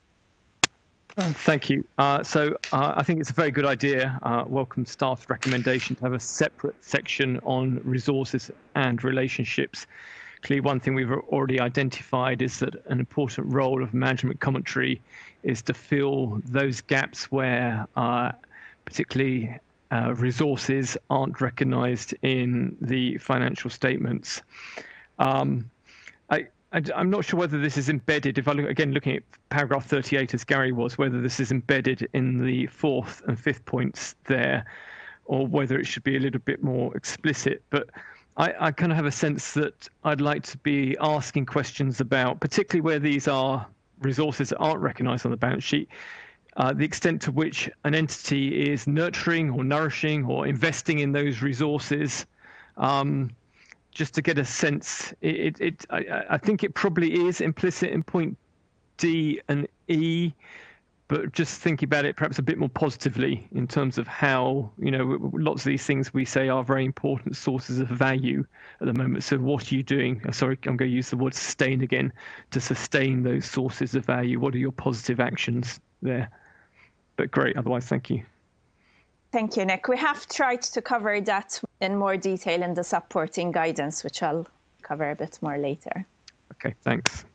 Uh, Thank you. Uh, so uh, I think it's a very good idea. Uh, welcome staff's recommendation to have a separate section on resources and relationships. Clearly, one thing we've already identified is that an important role of management commentary is to fill those gaps where uh, particularly uh, resources aren't recognized in the financial statements. Um, I, I, I'm not sure whether this is embedded, if I look again looking at paragraph thirty-eight as Gary was, whether this is embedded in the fourth and fifth points there, or whether it should be a little bit more explicit. But I, I kind of have a sense that I'd like to be asking questions about, particularly where these are resources that aren't recognized on the balance sheet, uh, the extent to which an entity is nurturing or nourishing or investing in those resources. Um, just to get a sense, it, it, it I, I think it probably is implicit in point D and E, but just thinking about it perhaps a bit more positively in terms of how, you know, lots of these things we say are very important sources of value at the moment. So what are you doing? Sorry, I'm going to use the word sustain again, to sustain those sources of value. What are your positive actions there? But great, otherwise, thank you. Thank you, Nick. We have tried to cover that in more detail in the supporting guidance, which I'll cover a bit more later. Okay, thanks.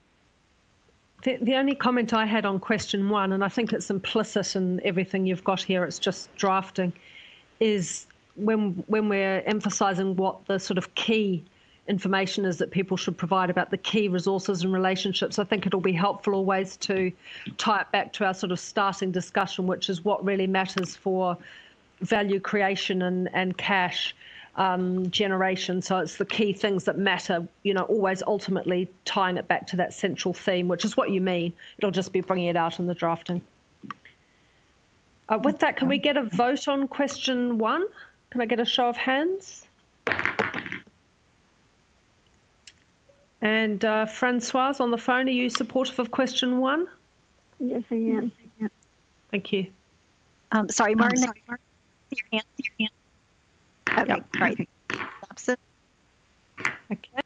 The, the only comment I had on question one, and I think it's implicit in everything you've got here, it's just drafting, is when when we're emphasising what the sort of key information is that people should provide about the key resources and relationships, I think it'll be helpful always to tie it back to our sort of starting discussion, which is what really matters for value creation and, and cash um, generation. So it's the key things that matter, you know, always ultimately tying it back to that central theme, which is what you mean. It'll just be bringing it out in the drafting. Uh, with that, can we get a vote on question one? Can I get a show of hands? And uh, Francoise on the phone, are you supportive of question one? Yes, I am. Thank you. Um, sorry, Martin. Um, sorry, Martin. Your hand. Your hand. Okay, yep. Right. Opposite. Okay.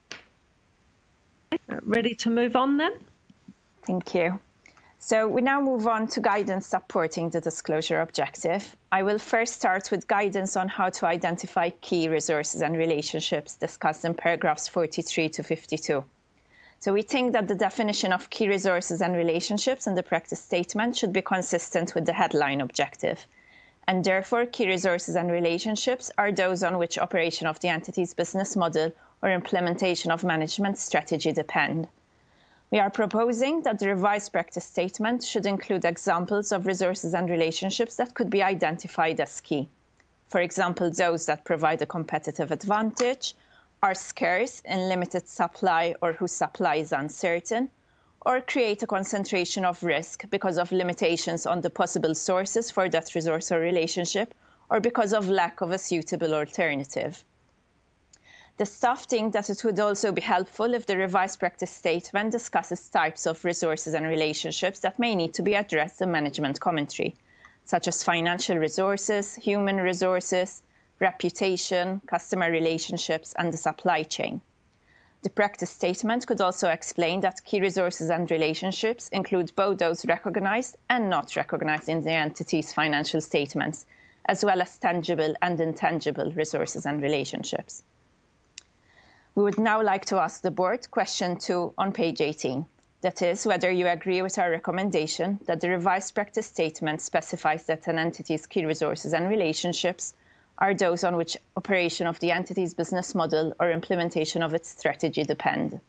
Ready to move on then? Thank you. So we now move on to guidance supporting the disclosure objective. I will first start with guidance on how to identify key resources and relationships discussed in paragraphs forty-three to fifty-two. So we think that the definition of key resources and relationships in the practice statement should be consistent with the headline objective. And therefore, key resources and relationships are those on which operation of the entity's business model or implementation of management strategy depend. We are proposing that the revised practice statement should include examples of resources and relationships that could be identified as key. For example, those that provide a competitive advantage, are scarce in limited supply or whose supply is uncertain, or create a concentration of risk because of limitations on the possible sources for that resource or relationship, or because of lack of a suitable alternative. The staff think that it would also be helpful if the revised practice statement discusses types of resources and relationships that may need to be addressed in management commentary, such as financial resources, human resources, reputation, customer relationships, and the supply chain. The practice statement could also explain that key resources and relationships include both those recognized and not recognized in the entity's financial statements, as well as tangible and intangible resources and relationships. We would now like to ask the board question two on page eighteen. That is, whether you agree with our recommendation that the revised practice statement specifies that an entity's key resources and relationships are those on which operation of the entity's business model or implementation of its strategy depend.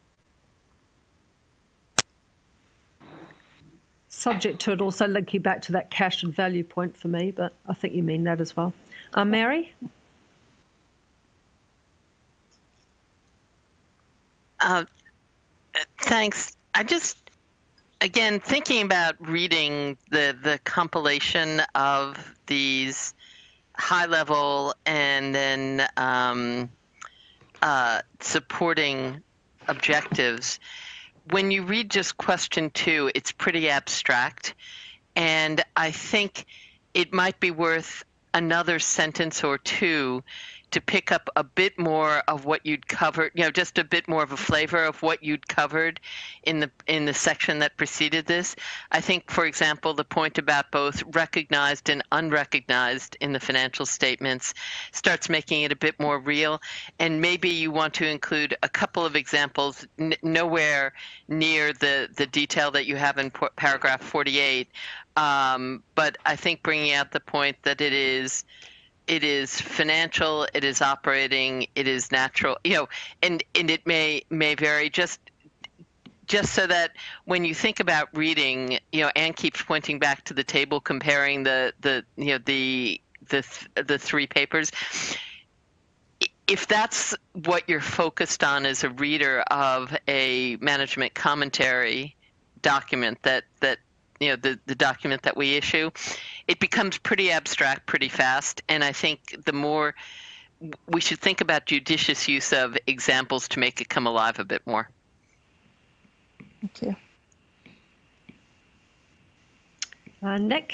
Subject to it also linking back to that cash and value point for me, but I think you mean that as well. Uh, Mary? Uh, thanks. I just, again, thinking about reading the, the compilation of these high level and then um, uh, supporting objectives, when you read just question two, it's pretty abstract. And I think it might be worth another sentence or two to pick up a bit more of what you'd covered, you know, just a bit more of a flavor of what you'd covered in the in the section that preceded this. I think, for example, the point about both recognized and unrecognized in the financial statements starts making it a bit more real. And maybe you want to include a couple of examples, n nowhere near the, the detail that you have in paragraph forty-eight. Um, but I think bringing out the point that it is It is financial, it is operating, it is natural, you know, and, and it may may vary just just so that when you think about reading, you know, Anne keeps pointing back to the table comparing the the you know the the the three papers. If that's what you're focused on as a reader of a management commentary document that that you know, the, the document that we issue, it becomes pretty abstract pretty fast. And I think the more we should think about judicious use of examples to make it come alive a bit more. Thank you. Uh, Nick?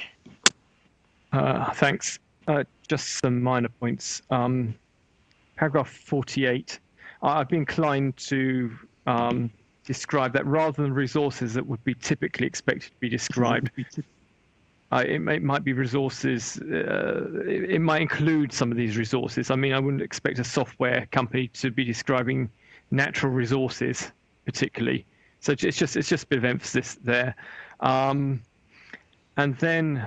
Uh, thanks. Uh, just some minor points. Um, paragraph forty-eight, I'd be inclined to um, describe that rather than resources that would be typically expected to be described. Uh, it, may, it might be resources, uh, it, it might include some of these resources. I mean, I wouldn't expect a software company to be describing natural resources particularly. So it's just, it's just a bit of emphasis there. Um, and then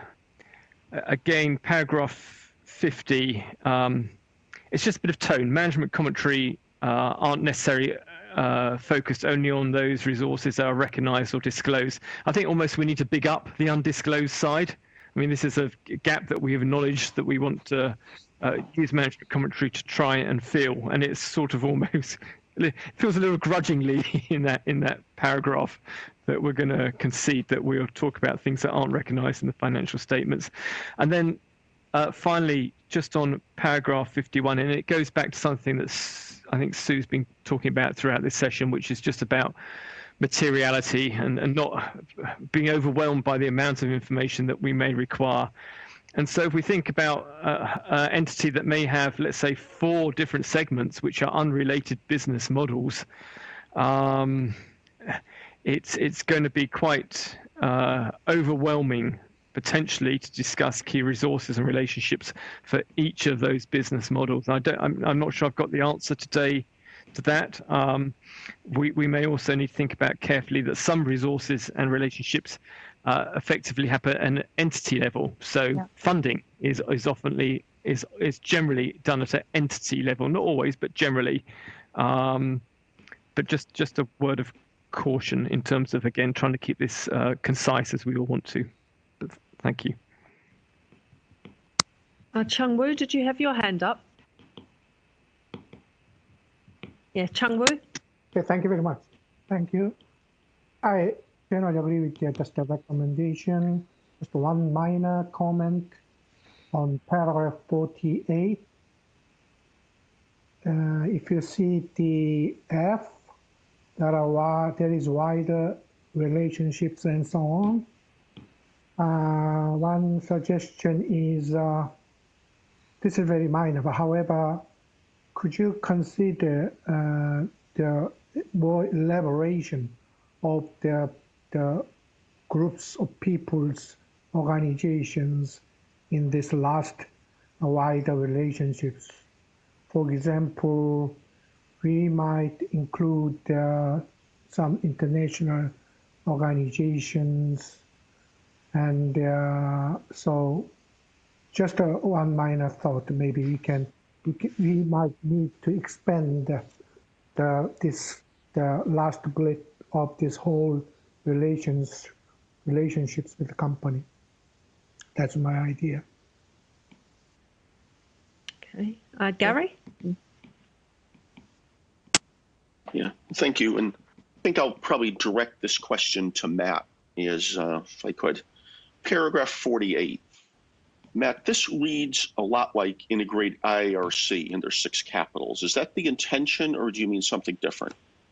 again, paragraph fifty, um, it's just a bit of tone. Management commentary uh, aren't necessarily Uh, focused only on those resources that are recognized or disclosed. I think almost we need to big up the undisclosed side. I mean, this is a gap that we have acknowledged that we want to uh, use management commentary to try and fill, and it's sort of almost, it feels a little grudgingly in that in that paragraph that we're going to concede that we'll talk about things that aren't recognized in the financial statements. And then uh, finally, just on paragraph fifty-one, and it goes back to something that's I think Sue's been talking about throughout this session, which is just about materiality and, and not being overwhelmed by the amount of information that we may require. And so if we think about uh, an entity that may have, let's say, four different segments, which are unrelated business models, um, it's, it's going to be quite uh, overwhelming potentially to discuss key resources and relationships for each of those business models. I don't, I'm, I'm not sure I've got the answer today to that. Um, we, we may also need to think about carefully that some resources and relationships uh, effectively happen at an entity level. So yeah. funding is, is often is, is generally done at an entity level, not always, but generally. Um, but just, just a word of caution in terms of, again, trying to keep this uh, concise as we all want to. Thank you. Uh, Chung Woo, did you have your hand up? Yeah, Chung Woo. Okay, thank you very much. Thank you. I generally agree with you. Just a recommendation, just one minor comment on paragraph forty-eight. Uh, if you see the F, there are there is wider relationships and so on. Uh, one suggestion is, uh, this is very minor, but however, could you consider uh, the more elaboration of the, the groups of people's organizations in this last uh, wider relationships? For example, we might include uh, some international organizations. And uh, so just a, one minor thought, maybe we can, we, can, we might need to expand the, the, this, the last bullet of this whole relations, relationships with the company. That's my idea. Okay. Uh, Gary? Yeah, thank you. And I think I'll probably direct this question to Matt, is, uh, if I could. Paragraph forty-eight. Matt, this reads a lot like integrate I A R C under six capitals. Is that the intention, or do you mean something different?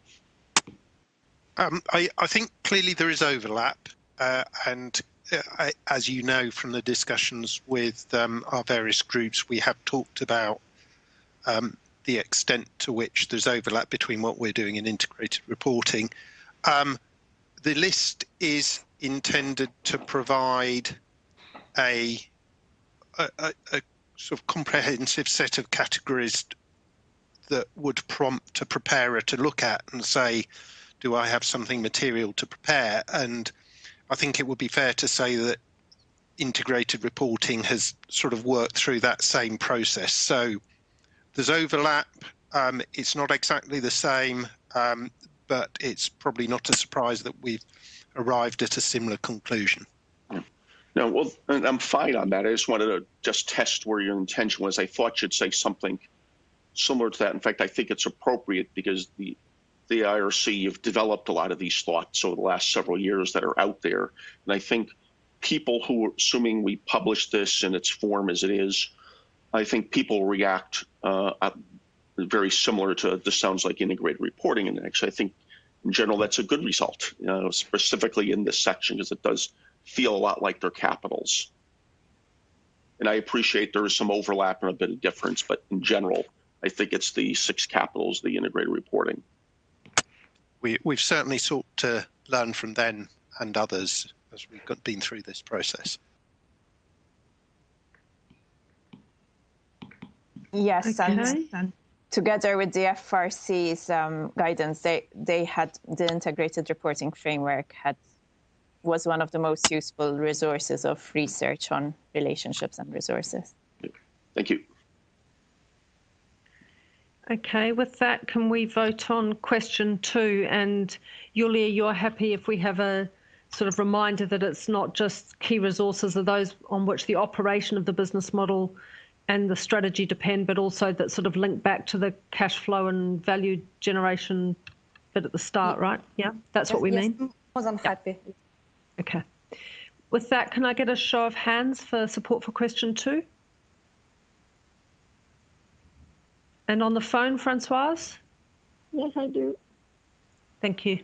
Um, I, I think clearly there is overlap, uh, and uh, I, as you know from the discussions with um, our various groups, we have talked about um, the extent to which there's overlap between what we're doing in integrated reporting. Um, the list is intended to provide a, a, a, a sort of comprehensive set of categories that would prompt a preparer to look at and say, do I have something material to prepare? And I think it would be fair to say that integrated reporting has sort of worked through that same process. So there's overlap. Um, it's not exactly the same, um, but it's probably not a surprise that we've arrived at a similar conclusion. No, well, and I'm fine on that. I just wanted to just test where your intention was. I thought you'd say something similar to that. In fact, I think it's appropriate because the the I R C, you've developed a lot of these thoughts over the last several years that are out there. And I think people who are assuming we publish this in its form as it is, I think people react uh, very similar to this sounds like integrated reporting. And actually, I think in general, that's a good result, you know, specifically in this section, because it does feel a lot like they're capitals. And I appreciate there is some overlap and a bit of difference, but in general, I think it's the six capitals, the integrated reporting. We, we've certainly sought to learn from them and others as we've got, been through this process. Yes, Okay. and, and together with the F R C's um, guidance, they, they had the integrated reporting framework had was one of the most useful resources of research on relationships and resources. Thank you. Okay, with that, can we vote on question two? And Yulia, you're happy if we have a sort of reminder that it's not just key resources are those on which the operation of the business model and the strategy depend, but also that sort of link back to the cash flow and value generation bit at the start, right? Yeah, that's Yes, what we yes, mean? Yes, I'm happy. Okay. With that, can I get a show of hands for support for question two? And on the phone, Francoise? Yes, I do. Thank you.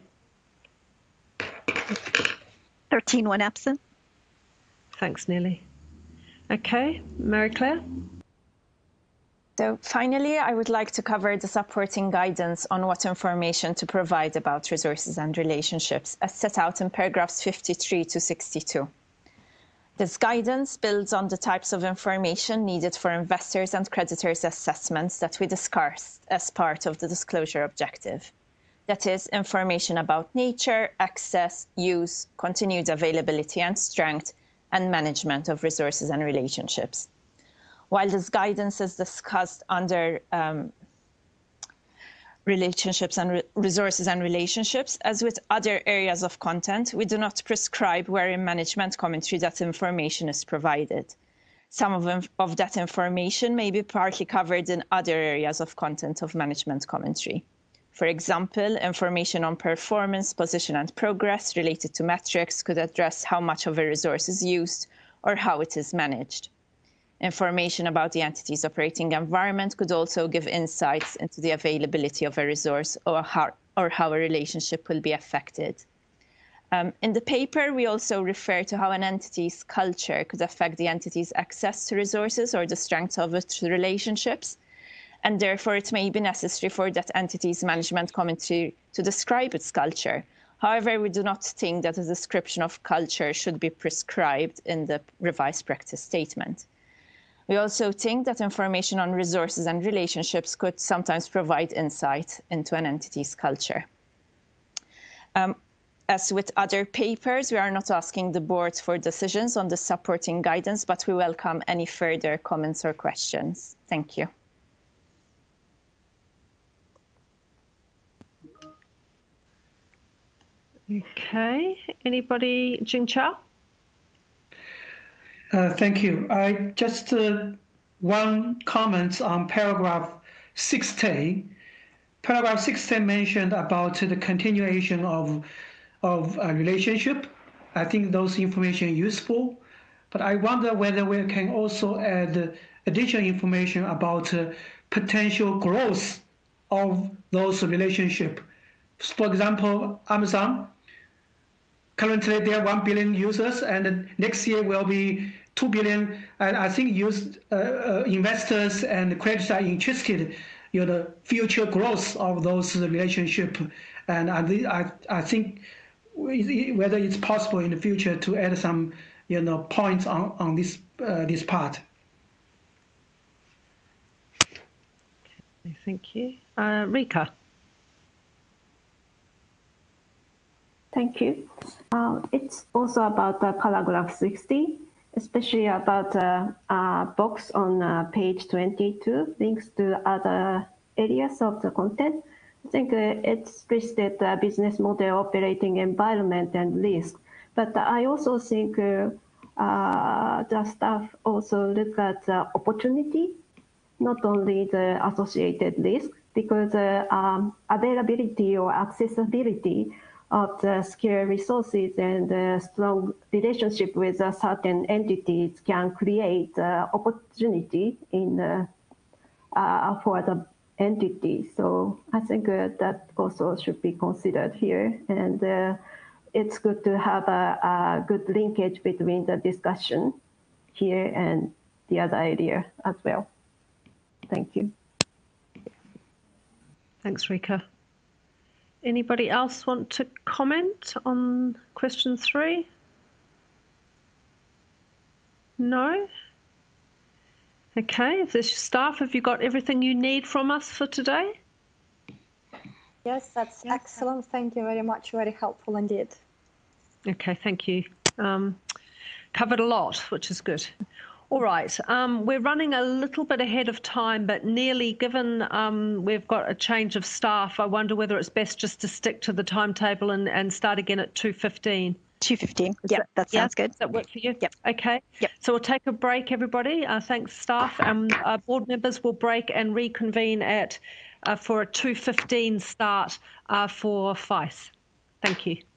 thirteen, one absent. Thanks, Nelly. Okay, Marie-Claire? So finally, I would like to cover the supporting guidance on what information to provide about resources and relationships as set out in paragraphs fifty-three to sixty-two. This guidance builds on the types of information needed for investors and creditors' assessments that we discussed as part of the disclosure objective. That is, information about nature, access, use, continued availability and strength, and management of resources and relationships. While this guidance is discussed under um, relationships and re resources and relationships, as with other areas of content, we do not prescribe where in management commentary that information is provided. Some of, of that information may be partly covered in other areas of content of management commentary. For example, information on performance, position and progress related to metrics could address how much of a resource is used or how it is managed. Information about the entity's operating environment could also give insights into the availability of a resource or how, or how a relationship will be affected. Um, in the paper, we also refer to how an entity's culture could affect the entity's access to resources or the strength of its relationships, and therefore it may be necessary for that entity's management commentary to describe its culture. However, we do not think that a description of culture should be prescribed in the revised practice statement. We also think that information on resources and relationships could sometimes provide insight into an entity's culture. Um, as with other papers, we are not asking the board for decisions on the supporting guidance, but we welcome any further comments or questions. Thank you. Okay, anybody? Jing Chao? Uh, thank you. I just uh, one comment on paragraph sixty. Paragraph sixty mentioned about the continuation of of a relationship. I think those information useful, but I wonder whether we can also add additional information about uh, potential growth of those relationships. For example, Amazon, currently there are one billion users, and next year will be two billion. And I think used, uh, uh, investors and creditors are interested in the future growth of those relationships. And I, I, I think whether it's possible in the future to add some, you know, points on, on this, uh, this part. Thank you. Uh, Rika. Thank you. Uh, it's also about uh, paragraph sixty, especially about uh, uh, box on uh, page twenty-two, links to other areas of the content. I think uh, it's listed uh, business model, operating environment, and risk. But I also think uh, uh, the staff also look at uh, opportunity, not only the associated risk, because uh, um, availability or accessibility of the scarce resources and uh, strong relationship with uh, certain entities can create uh, opportunity in uh, uh, for the entity. So I think uh, that also should be considered here. And uh, it's good to have a, a good linkage between the discussion here and the other area as well. Thank you. Thanks, Rika. Anybody else want to comment on question three? No? Okay, if there's staff, have you got everything you need from us for today? Yes, that's excellent. Thank you very much. Very helpful indeed. Okay, thank you. Um, covered a lot, which is good. All right, um, we're running a little bit ahead of time, but nearly, given um, we've got a change of staff, I wonder whether it's best just to stick to the timetable and, and start again at two fifteen. two fifteen, yep, that sounds yeah? good. Does that work for you? Yep. Okay. Yep. So we'll take a break, everybody. Uh, thanks, staff. And uh, board members will break and reconvene at uh, for a two fifteen start uh, for F I C E. Thank you.